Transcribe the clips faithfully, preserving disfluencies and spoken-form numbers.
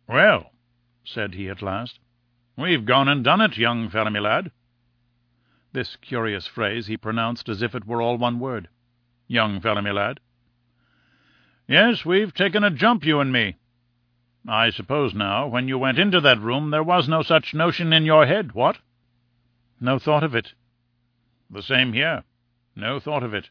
"Well," said he at last, "we've gone and done it, young fellow me lad." This curious phrase he pronounced as if it were all one word. Young fellow me lad. "Yes, we've taken a jump, you and me. I suppose, now, when you went into that room there was no such notion in your head, what?" "No thought of it." "The same here. No thought of it.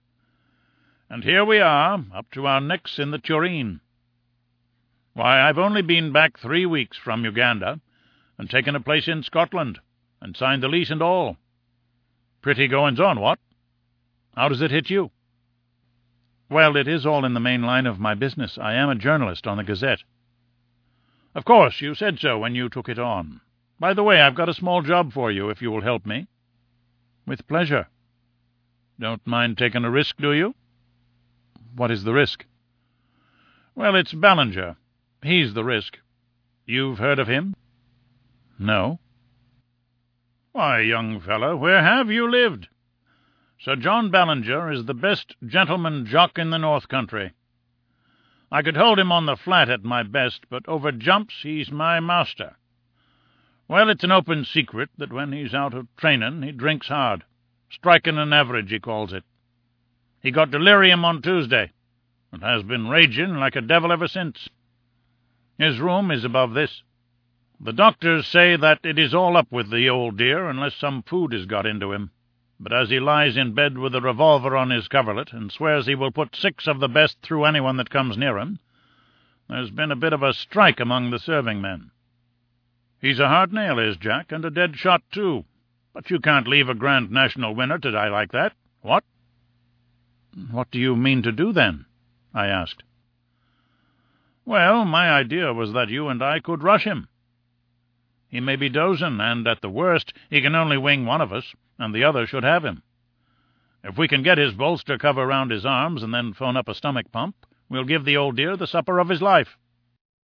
And here we are, up to our necks in the tureen. Why, I've only been back three weeks from Uganda, and taken a place in Scotland, and signed the lease and all. Pretty goings-on, what? How does it hit you?" "Well, it is all in the main line of my business. I am a journalist on the Gazette." "Of course, you said so when you took it on. By the way, I've got a small job for you, if you will help me." "With pleasure." "Don't mind taking a risk, do you?" "What is the risk?" "Well, it's Ballinger. He's the risk. You've heard of him?" "No." "Why, young fellow, where have you lived? Sir John Ballinger is the best gentleman jock in the North Country. I could hold him on the flat at my best, but over jumps he's my master. Well, it's an open secret that when he's out of training he drinks hard. Striking an average, he calls it. He got delirium on Tuesday, and has been raging like a devil ever since. His room is above this. The doctors say that it is all up with the old dear unless some food is got into him. But as he lies in bed with a revolver on his coverlet and swears he will put six of the best through anyone that comes near him, there's been a bit of a strike among the serving men. He's a hard nail, is Jack, and a dead shot too. But you can't leave a Grand National winner to die like that, what?" "What do you mean to do, then?" I asked. "Well, my idea was that you and I could rush him. He may be dozing, and at the worst he can only wing one of us, and the other should have him. If we can get his bolster cover round his arms and then phone up a stomach pump, we'll give the old dear the supper of his life.